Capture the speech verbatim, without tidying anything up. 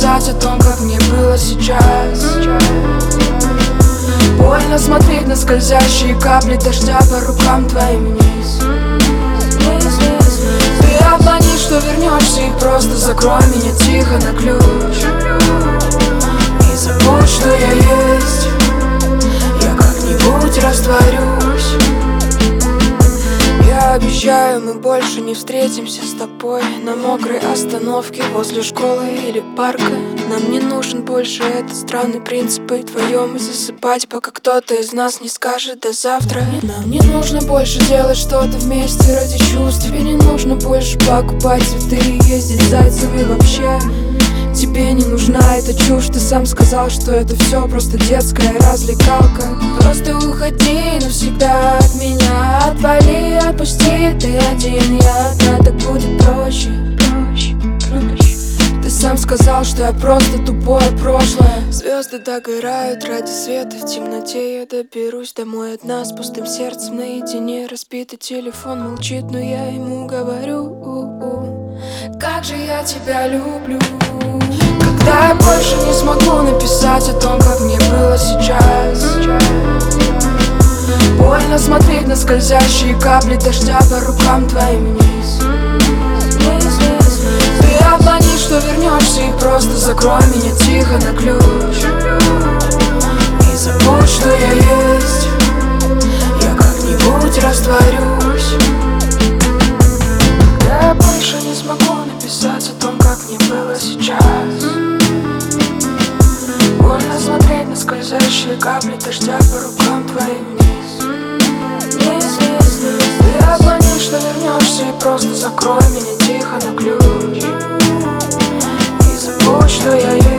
написать о том, как мне было сейчас. Больно смотреть на скользящие капли дождя по рукам твоим вниз. Ты обмани, что вернешься, и просто закрой меня тихо на ключ. И забудь, что я есть, я как-нибудь растворюсь. Я обещаю, мы больше не встретимся с тобой на мокрой остановке возле школы или парка. Нам не нужен больше этот странный принцип быть вдвоем и засыпать, пока кто-то из нас не скажет до завтра. Нам не нужно больше делать что-то вместе ради чувств. Тебе не нужно больше покупать цветы и ездить с зайцами вообще. Тебе не нужна эта чушь, ты сам сказал, что это все просто детская развлекалка. Просто уходи навсегда от меня, отвали, отпусти, ты один, я одна, так будет проще, проще, проще. Ты сам сказал, что я просто тупое прошлое. Звезды догорают ради света, в темноте я доберусь домой одна с пустым сердцем наедине. Разбитый телефон молчит, но я ему говорю: как же я тебя люблю. Когда я больше не смогу написать о том, как мне было сейчас. Больно смотреть на скользящие капли дождя по рукам твоим вниз. Ты обмани, что вернешься, и просто закрой меня тихо на ключ. И забудь, что я есть, я как-нибудь растворюсь. Когда я больше не смогу написать о том, как мне было сейчас. Больно смотреть на скользящие капли дождя по рукам твоим вниз. Ты обмани, что вернешься, и просто закрой меня тихо на ключ. И забудь, что я